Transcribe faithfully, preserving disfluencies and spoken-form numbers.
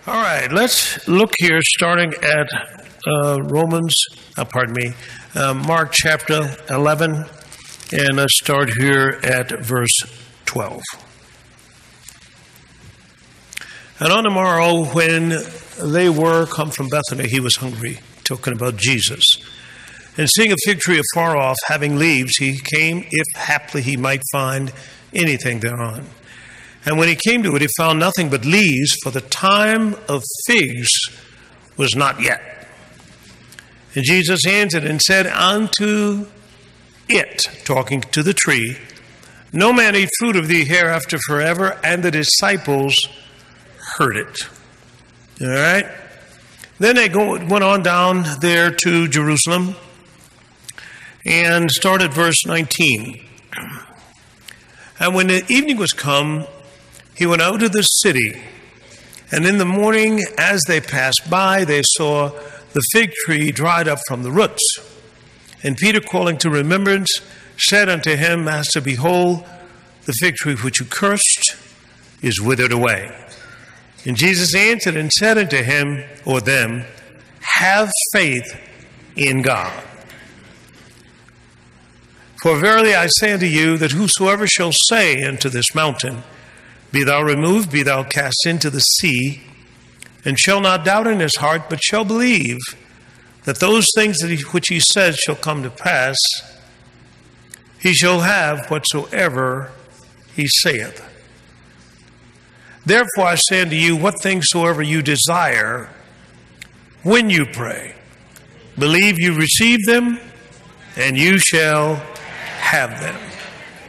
All right, let's look here, starting at uh, Romans, uh, pardon me, uh, Mark chapter eleven, and let's start here at verse twelve. And on the morrow, when they were come from Bethany, he was hungry, talking about Jesus. And seeing a fig tree afar off, having leaves, he came, if haply he might find anything thereon. And when he came to it, he found nothing but leaves, for the time of figs was not yet. And Jesus answered and said unto it, talking to the tree, No man eat fruit of thee hereafter forever. And the disciples heard it. All right? Then they go, went on down there to Jerusalem and started verse nineteen. And when the evening was come, he went out of the city. And in the morning, as they passed by, they saw the fig tree dried up from the roots. And Peter, calling to remembrance, said unto him, Master, behold, the fig tree which you cursed is withered away. And Jesus answered and said unto him, or them, Have faith in God. For verily I say unto you, that whosoever shall say unto this mountain, Be thou removed, be thou cast into the sea, and shall not doubt in his heart, but shall believe that those things that he, which he says shall come to pass, he shall have whatsoever he saith. Therefore I say unto you, what things soever you desire, when you pray, believe you receive them, and you shall have them.